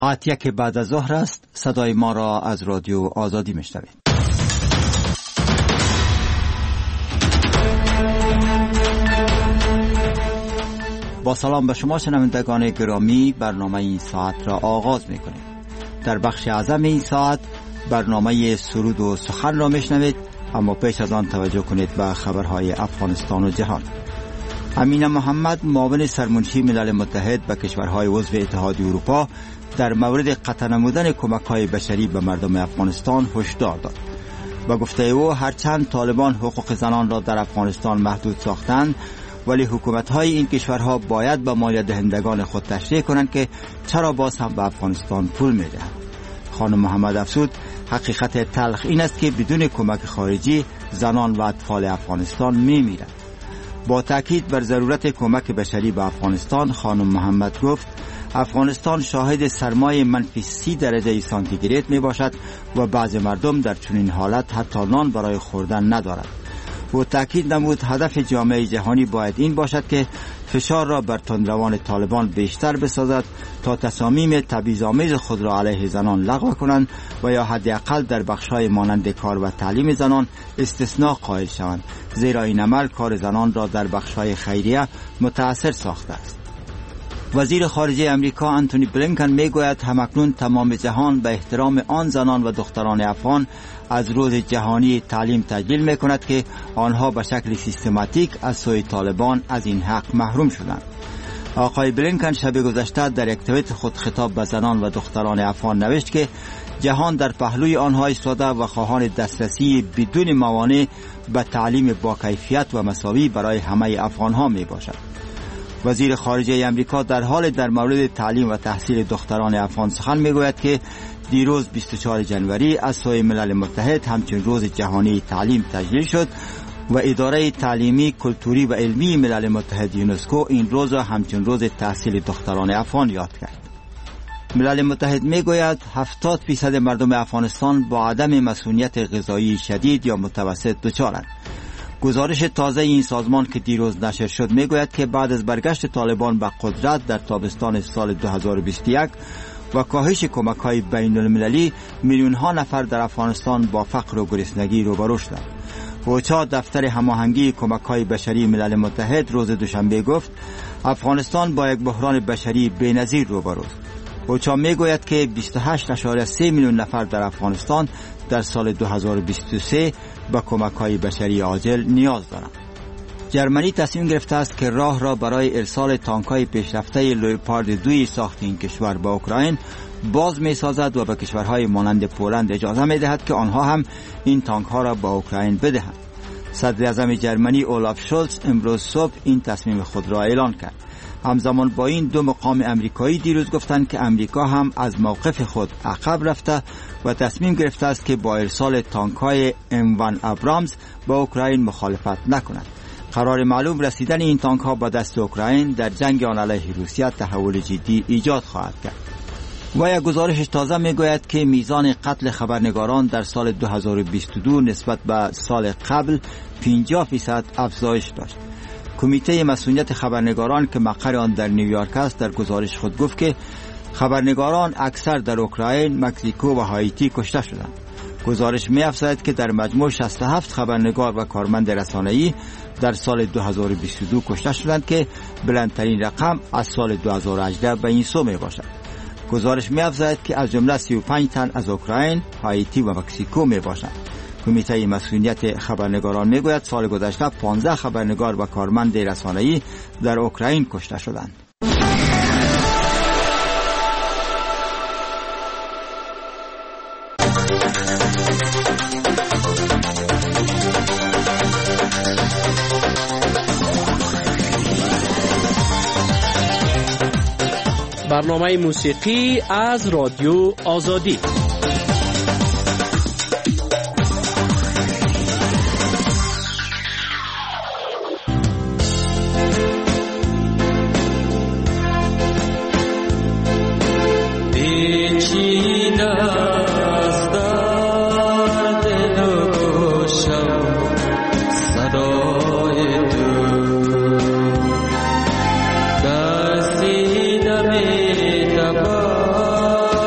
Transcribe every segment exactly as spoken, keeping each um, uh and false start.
ساعت یک بعد از ظهر است. صدای ما را از رادیو آزادی میشنوید. با سلام به شما شنوندگان گرامی، برنامه این ساعت را آغاز میکنیم. در بخش اعظم این ساعت برنامه سرود و سخن را میشنوید، اما پیش از آن توجه کنید به خبرهای افغانستان و جهان. امین محمد، معاون سرمنشی ملل متحد به کشورهای عضو اتحادیه اروپا، در مورد قطع نمودن کمک‌های بشری به مردم افغانستان هشدار داد. با گفته او هرچند طالبان حقوق زنان را در افغانستان محدود ساختند، ولی حکومت‌های این کشورها باید به مالیات دهندگان خود تشریح کنند که چرا باز هم به افغانستان پول می‌دهند. خانم محمد افزود حقیقت تلخ این است که بدون کمک خارجی زنان و اطفال افغانستان می‌میرند. با تاکید بر ضرورت کمک بشری به افغانستان، خانم محمد گفت افغانستان شاهد سرمایه منفی سی درجه سانتیگراد می باشد و بعض مردم در چنین حالت حتی نان برای خوردن ندارد. او تاکید نمود هدف جامعه جهانی باید این باشد که فشار را بر تندروان طالبان بیشتر بسازد تا تصامیم تبعیض‌آمیز خود را علیه زنان لغو کنند و یا حداقل در بخش‌های مانند کار و تعلیم زنان استثناء قائل شوند، زیرا این عمل کار زنان را در بخش‌های خیریه متأثر ساخته است. وزیر خارجه امریکا انتونی بلینکن میگوید همکنون تمام جهان به احترام آن زنان و دختران افغان از روز جهانی تعلیم تجلیل میکند که آنها به شکل سیستماتیک از سوی طالبان از این حق محروم شدند. آقای بلینکن شب گذشته در یک توییت خود خطاب به زنان و دختران افغان نوشت که جهان در پهلوی آنها ایستاده و خواهان دسترسی بدون موانع به تعلیم با کیفیت و مساوی برای همه افغانها می باشد. وزیر خارجه امریکا در حال در مورد تعلیم و تحصیل دختران افغان سخن میگوید که دیروز بیست و چهارم جنوری از سوی ملل متحد همچون روز جهانی تعلیم تجلیل شد و اداره تعلیمی، کلتوری و علمی ملل متحد یونسکو این روز همچون روز تحصیل دختران افغان یاد کرد. ملل متحد میگوید هفتاد فیصد مردم افغانستان با عدم مسئولیت غذایی شدید یا متوسط دچارند. گزارش تازه این سازمان که دیروز نشر شد میگوید که بعد از برگشت طالبان به قدرت در تابستان سال دو هزار و بیست و یک و کاهش کمک‌های بین المللی، میلیون‌ها نفر در افغانستان با فقر و گرسنگی روبرو شدند. اوچا، دفتر هماهنگی کمک‌های بشری ملل متحد، روز دوشنبه گفت افغانستان با یک بحران بشری بی‌نظیر روبروست. اوچا میگوید که بیست و هشت ممیز سه میلیون نفر در افغانستان در سال دو هزار و بیست و سه به کمک‌های بشری عاجل نیاز دارند. جرمنی تصمیم گرفته است که راه را برای ارسال تانک‌های پیشرفته لوپارد دوی ساخت این کشور به اوکراین باز می‌سازد و به کشورهای مانند پولند اجازه می‌دهد که آنها هم این تانک‌ها را به اوکراین بدهند. صدر اعظم جرمنی اولاف شولز امروز صبح این تصمیم خود را اعلان کرد. همزمان با این دو مقام امریکایی دیروز گفتند که امریکا هم از موقف خود عقب رفته و تصمیم گرفته است که با ارسال تانک‌های ام یک ابرامز به اوکراین مخالفت نکند. قرار معلوم رسیدن این تانک‌ها به دست اوکراین در جنگ آن علیه روسیه تحول جدی ایجاد خواهد کرد. و یک گزارش تازه میگوید که میزان قتل خبرنگاران در سال دو هزار و بیست و دو نسبت به سال قبل پنجاه درصد افزایش داشت. کمیته مسئولیت خبرنگاران که مقر آن در نیویورک است در گزارش خود گفت که خبرنگاران اکثر در اوکراین، مکزیکو و هایتی کشته شدند. گزارش می‌افزاید که در مجموع شصت و هفت خبرنگار و کارمند رسانه‌ای در سال دو هزار و بیست و دو کشته شدند که بلندترین رقم از سال دو هزار و هجده به این سو میباشد. گزارش می‌افزاید که از جمله سی و پنج تن از اوکراین، هایتی و مکزیکو میباشند. کمیته مسئولیت خبرنگاران میگوید سال گذشته پانزده خبرنگار و کارمند رسانه‌ای در اوکراین کشته شدند. برنامه موسیقی از رادیو آزادی. Baba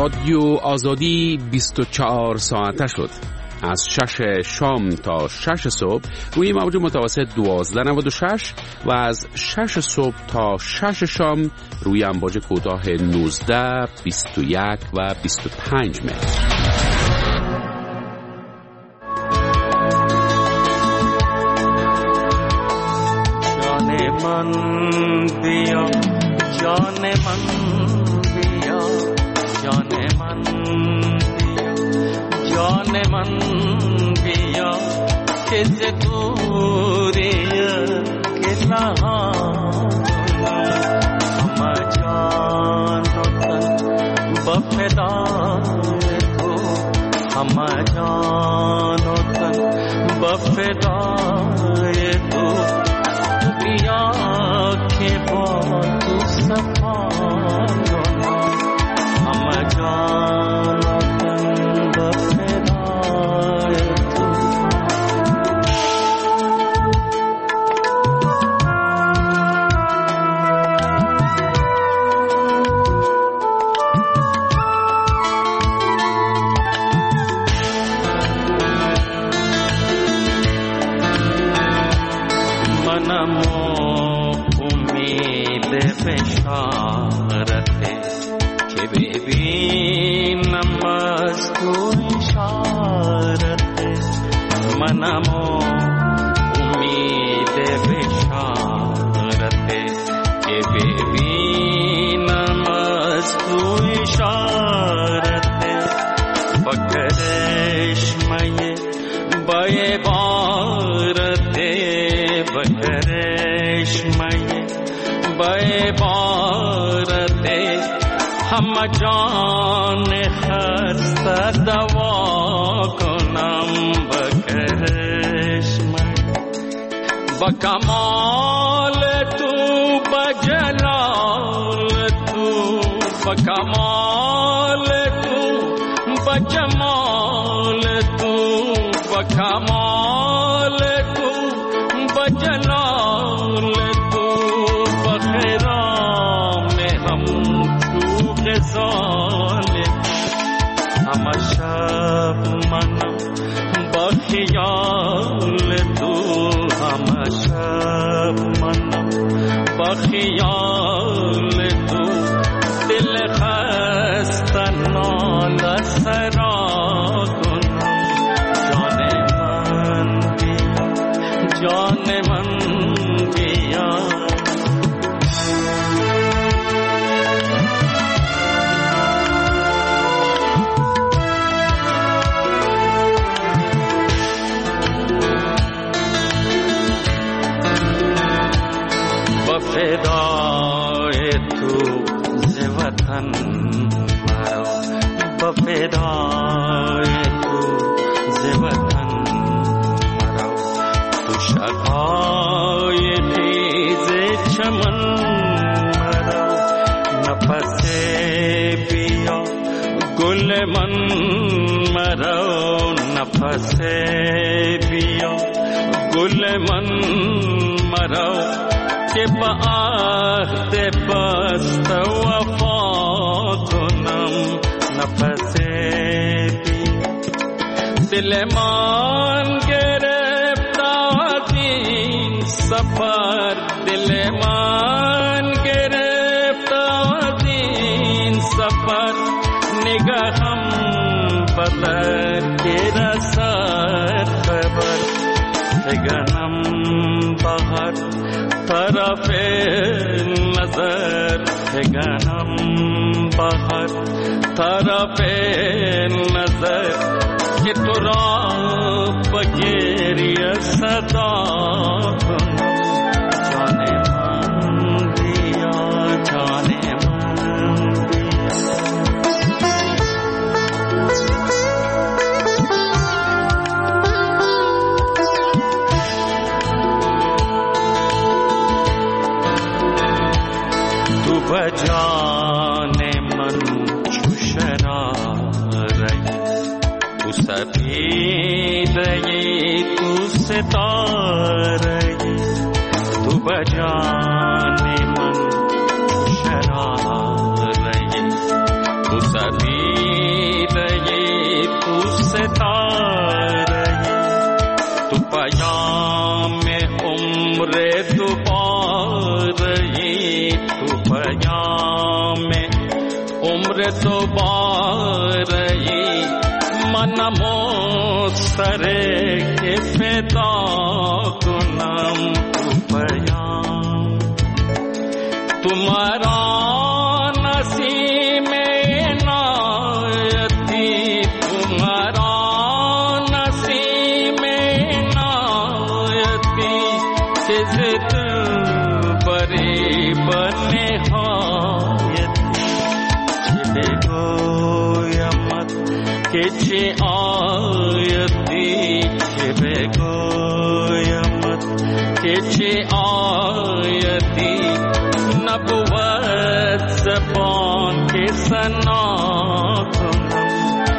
رادیو آزادی بیست و چهار ساعته شد. از شش شام تا شش صبح روی موج متوسط دوازده نود و شش و از شش صبح تا شش شام روی امواج کوتاه نوزده، بیست و یک و بیست و پنج متر. جان من بیا، جان من بیا، جان من بیا، جان من بیا که ز دوری که نهانم همه جان و تن با فدای تو، همه جان و تن با فدای تو، بیا که با تو صفا کنم همه جان و تن با فدای تو. منم امید بشارته که ببینم از تو اشارته، منم امید بشارته که ببینم از تو اشارته، با کرشمه با عبارته، با کرشمه با عبارته همه جان خسته دوا کنم، با کرشمه با کمال تو، با جلال تو، با کمال تو، با جمال تو، با کمال تو، با جلال تو، با خیرام هم تو غزال همه شب منم با خیال تو، همه شب منم با خیال تو، دل خسته ناله سرا کنم، جان من بیا، جان من بیا. با فدای تو ز وطن مرا، با فدای تو ز وطن مرا، تو شقایقی ز چمن مرا، نفس بیا گل من مرا، نفس بیا گل من مرا که با عهد بسته وفا کنم، نفس بیا دل من گرفت از این سفر، دل من گرفت از این سفر، نگاهم بدر که رسد خبر، فگنم بهر طرف نظر، فگنم بهر طرف نظر که تو را بگیری صدا کنم، جان من بیا، جان من بیا. تو بجان من چو شراره، تو سپیده تو ستاره، تو بجان من چو شراره، تو سپیده پیام عمر دوباره تو پیام عمر دوباره منم سر که فدا کنم تو پیام تمہارا نسیم عنایتی تمہارا نسیم عنایتی چیز بری بنهایتی چه بگویمت که چه آیتی چه بگویمت که چه آیتی نبود زبان که ثنا کنم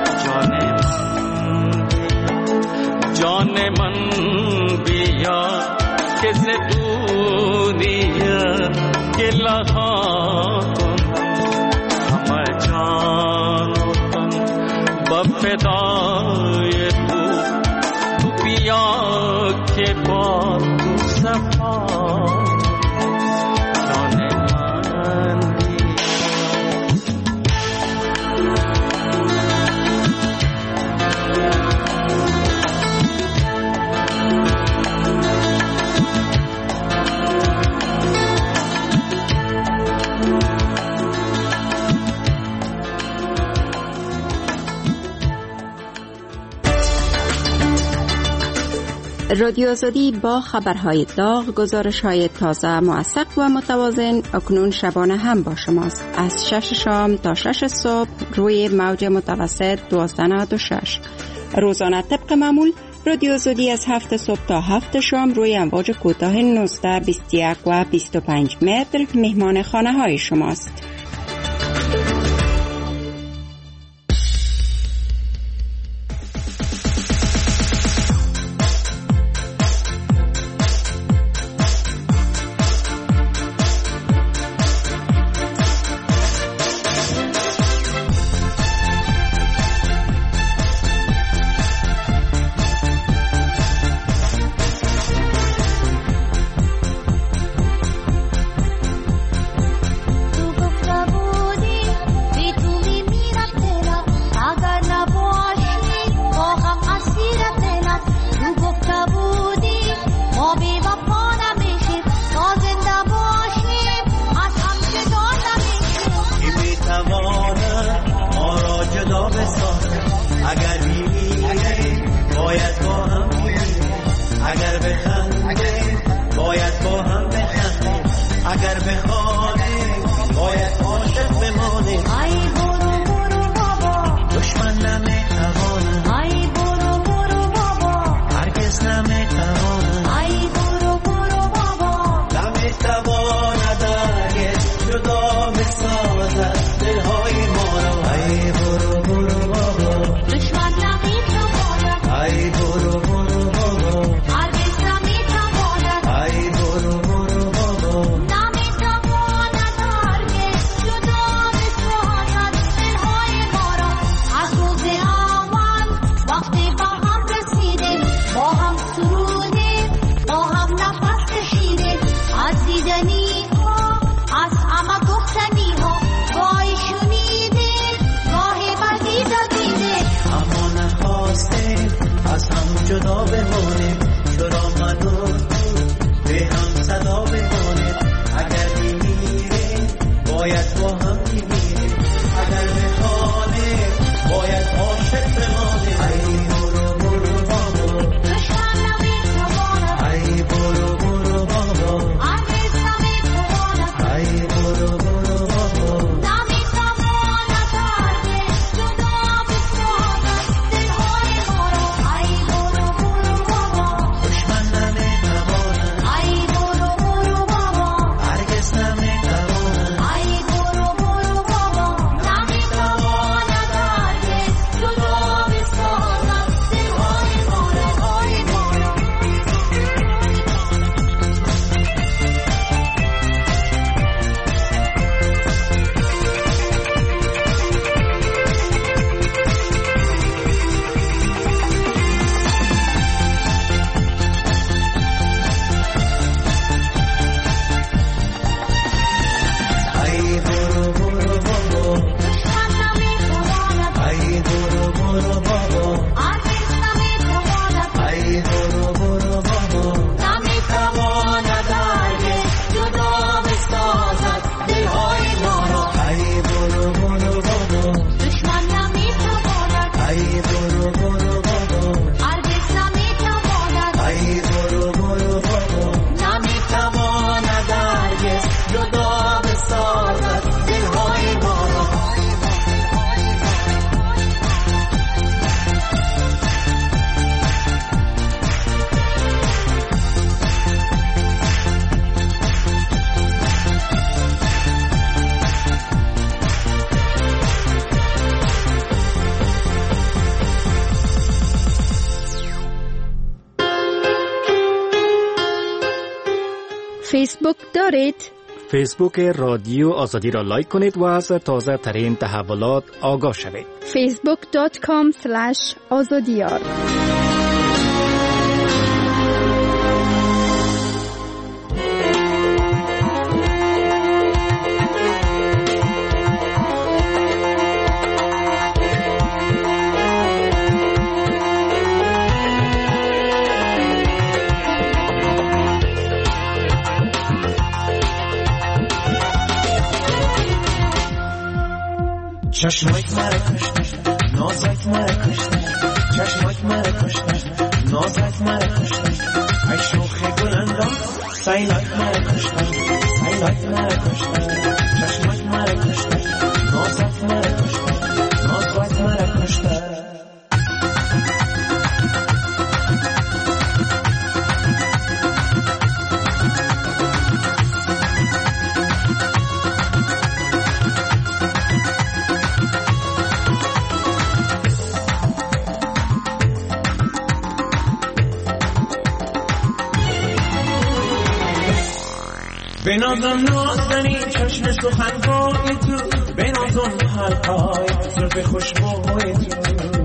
جان من بیا جان من بیا که ز دوریت که لها کنم همه جان و تن با فدای تو تو بیا که با تو صفا رادیو آزادی با خبرهای داغ، گزارش‌های تازه، موثق و متوازن اکنون شبانه هم با شماست. از شش شام تا شش صبح روی موج متوسط دوازده نود و شش. روزانه طبق معمول رادیو آزادی از هفت صبح تا هفت شام روی امواج کوتاه نوزده، بیست و یک و بیست و پنج متر مهمان خانه های شماست. Ay, فیسبوک دارید؟ فیسبوک رادیو آزادی را لایک کنید و از تازه ترین تحولات آگاه شوید. فیسبوک دات کام اسلش آزادیار. چشمایت مرا کشته، نازت مرا کشته، چشمایت مرا کشته، نازت مرا کشته، ای شوخ گلندام سیلایت مرا کشته، سیلایت مرا کشته، چشمایت مرا کشته، نازت مرا کشته، نازت مرا کشته. بنازم نازنی چشم سخنگوی تو، بنازم حلقای زلف خوشبوی تو،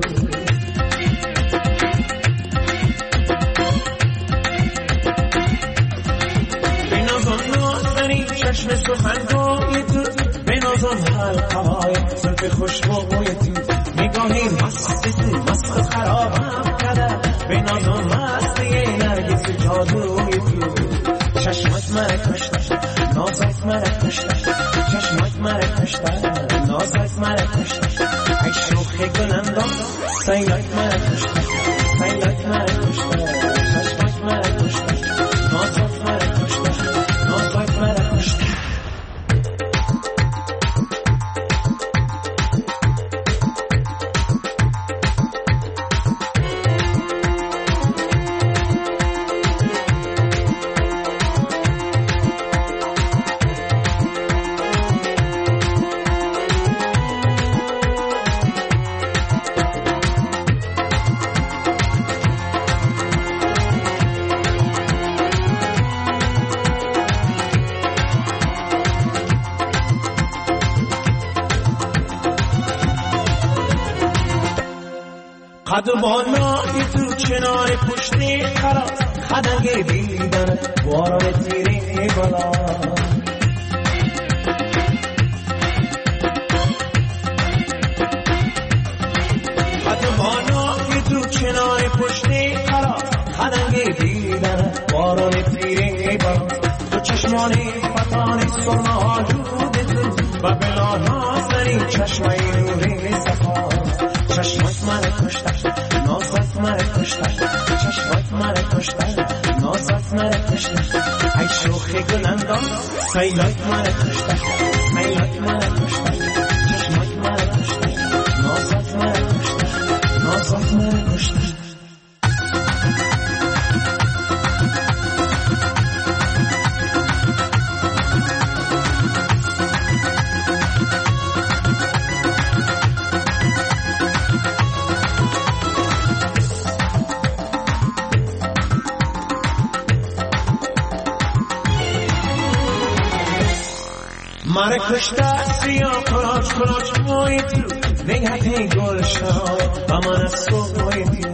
بنازم نازنی چشم سخنگوی تو، بنازم حلقای زلف خوشبوی تو، نگاهی مست تو مست خرابم کرده، بنازم مستی نرگس جادوی تو، چشمت مرا کشته، نازت مرا کشته، چشمت مرا کشته، نازت مرا کشته، ای شوخ گلندام سیلایت مرا کشته، سیلایت مرا کشته، چشمت مرا کشته، نازت مرا کشته، نازت مرا کشته. قد بالای تو چنار پشتی خراس، خدنگ بیدن باران تیری بالا، قد بالای تو چنار پشتی خراس، خدنگ بیدن باران تیری بالا، تو چشمانی فتانی سرما آلود تو و بلا نازنی چشمای نوری صفا، چشمت مرا کشته، نازت مرا کشته، چشمت مرا کشته، نازت مرا کشته، ای شوخ گلندام سیلایت مرا کشته، سیلایت مرا کشته، چشمت مرا کشته، نازت مرا کشته، نازت مرا کشته. مرا کشته سیاه کلاج کلاج موی تو، نگهت گل شای و من از تو موی تو،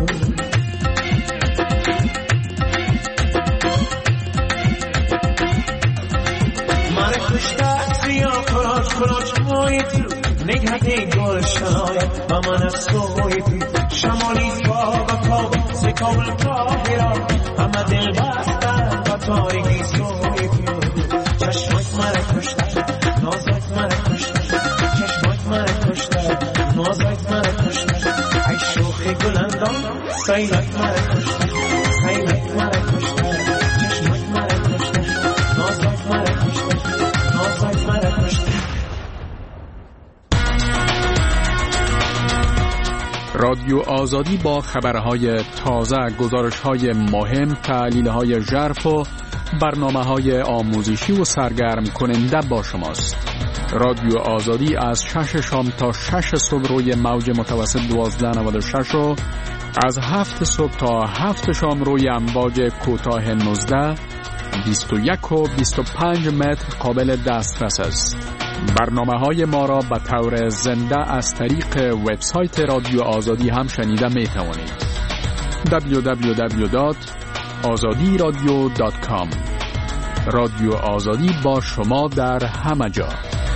مرا کشته سیاه کلاج کلاج موی تو، نگهت گل شای و من از تو موی تو، شمالی با و پا سکابل کاهرا همه دل بستن و تاریکی سوی تو، چشمت مرا کشته، نازت مرا کشته، چشمت مرا کشته، نازت مرا کشته، ای شوخ گلندام سیلایت مرا کشته، سیلایت مرا کشته، چشمت مرا کشته، نازت مرا کشته، نازت مرا کشته. رادیو آزادی با خبرهای تازه، گزارش‌های مهم، تحلیل‌های ژرف و برنامه‌های آموزشی و سرگرم کننده با شماست. رادیو آزادی از شش شام تا شش صبح روی موج متوسط دوازده نود و شش و از هفت صبح تا هفت شام روی امواج کوتاه نوزده بیست و یک و بیست و پنج متر قابل دسترس است. برنامه های ما را به طور زنده از طریق وبسایت رادیو آزادی هم شنیده می توانید. دبلیو دبلیو دبلیو دات آزادی رادیو دات کام. رادیو آزادی با شما در همه جا.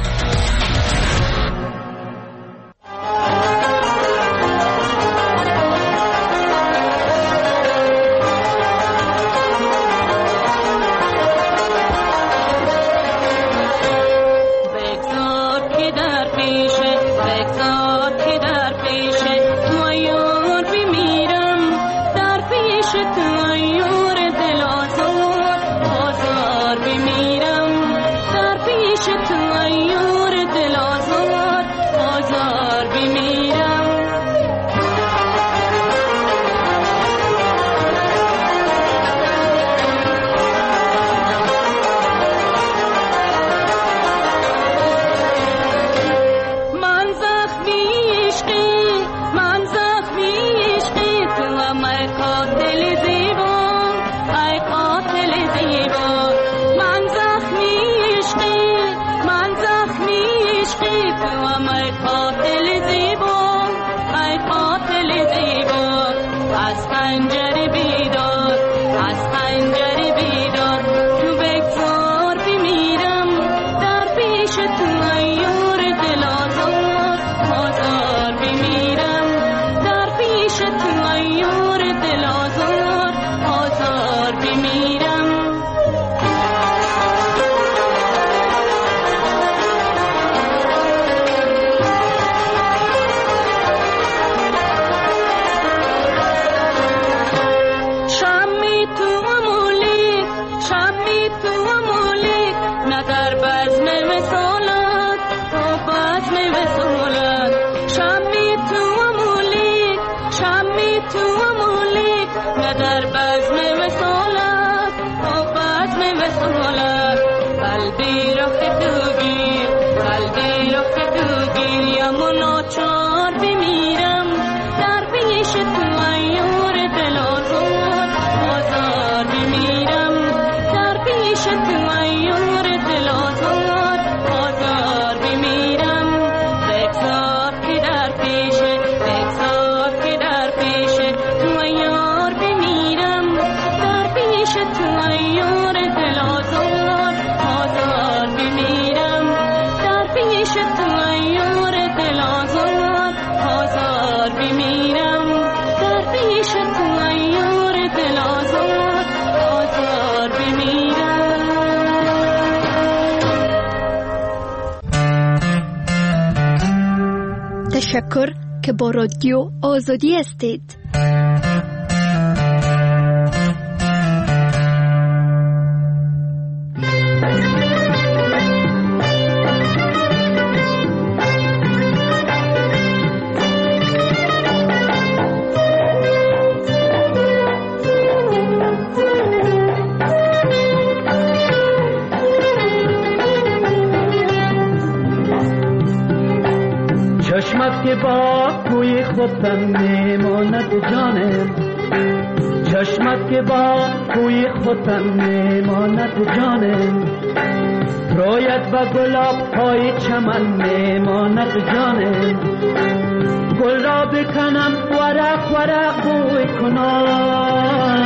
تشکر که با رادیو آزادی هستید. چشمت که با کوی خودم میماند جانم، چشمت که با کوی خودم میماند جانم، رویت و گلاب های چمن میماند جانم، گل را بکنم ورق ورق بوی کنم.